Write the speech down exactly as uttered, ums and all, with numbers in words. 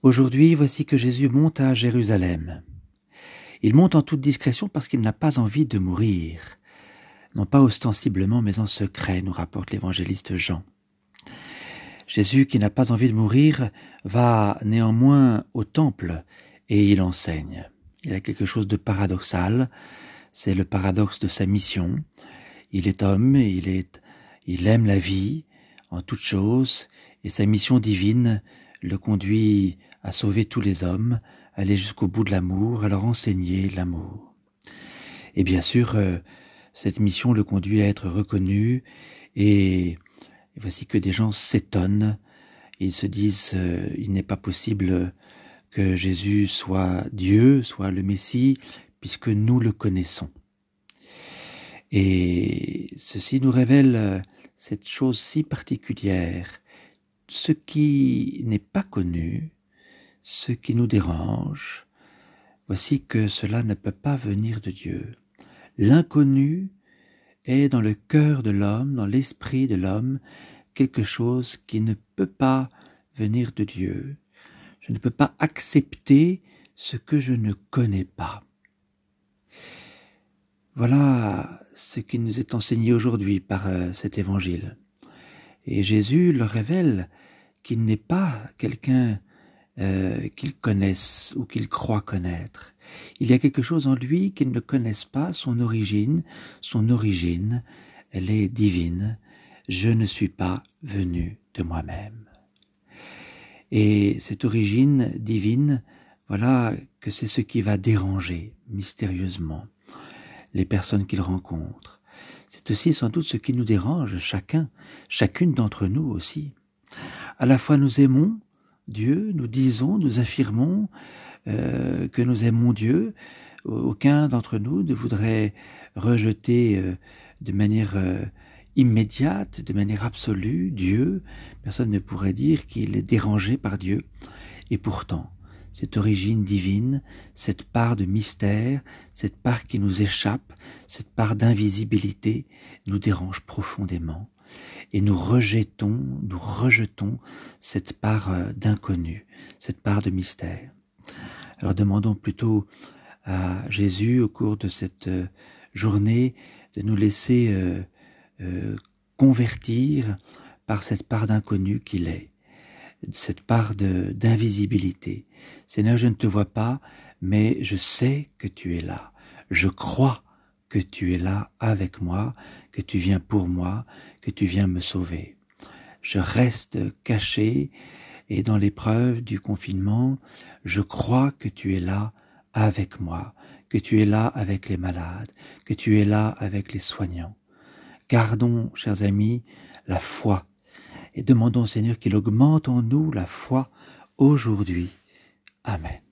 Aujourd'hui, voici que Jésus monte à Jérusalem. Il monte en toute discrétion parce qu'il n'a pas envie de mourir. Non pas ostensiblement, mais en secret, nous rapporte l'évangéliste Jean. Jésus, qui n'a pas envie de mourir, va néanmoins au temple et il enseigne. Il a quelque chose de paradoxal, c'est le paradoxe de sa mission. Il est homme, il, est, il aime la vie en toutes choses, et sa mission divine le conduit à sauver tous les hommes, à aller jusqu'au bout de l'amour, à leur enseigner l'amour. Et bien sûr, euh, cette mission le conduit à être reconnu, et, et voici que des gens s'étonnent, ils se disent euh, il n'est pas possible que Jésus soit Dieu, soit le Messie, puisque nous le connaissons. Et ceci nous révèle cette chose si particulière, ce qui n'est pas connu, ce qui nous dérange, voici que cela ne peut pas venir de Dieu. L'inconnu est dans le cœur de l'homme, dans l'esprit de l'homme, quelque chose qui ne peut pas venir de Dieu. Je ne peux pas accepter ce que je ne connais pas. Voilà ce qui nous est enseigné aujourd'hui par euh, cet évangile. Et Jésus leur révèle qu'il n'est pas quelqu'un euh, qu'ils connaissent ou qu'ils croient connaître. Il y a quelque chose en lui qu'ils ne connaissent pas, son origine. Son origine, elle est divine. Je ne suis pas venu de moi-même. Et cette origine divine, voilà que c'est ce qui va déranger mystérieusement les personnes qu'il rencontre. C'est aussi sans doute ce qui nous dérange, chacun, chacune d'entre nous aussi. À la fois nous aimons Dieu, nous disons, nous affirmons euh, que nous aimons Dieu. Aucun d'entre nous ne voudrait rejeter euh, de manière euh, immédiate, de manière absolue, Dieu. Personne ne pourrait dire qu'il est dérangé par Dieu. Et pourtant, cette origine divine, cette part de mystère, cette part qui nous échappe, cette part d'invisibilité, nous dérange profondément. Et nous rejetons, nous rejetons cette part d'inconnu, cette part de mystère. Alors demandons plutôt à Jésus, au cours de cette journée, de nous laisser euh, euh, convertir par cette part d'inconnu qu'il est, cette part de, d'invisibilité. Seigneur, je ne te vois pas, mais je sais que tu es là. Je crois que tu es là avec moi, que tu viens pour moi, que tu viens me sauver. Je reste caché et dans l'épreuve du confinement, je crois que tu es là avec moi, que tu es là avec les malades, que tu es là avec les soignants. Gardons, chers amis, la foi et demandons au Seigneur qu'il augmente en nous la foi aujourd'hui. Amen.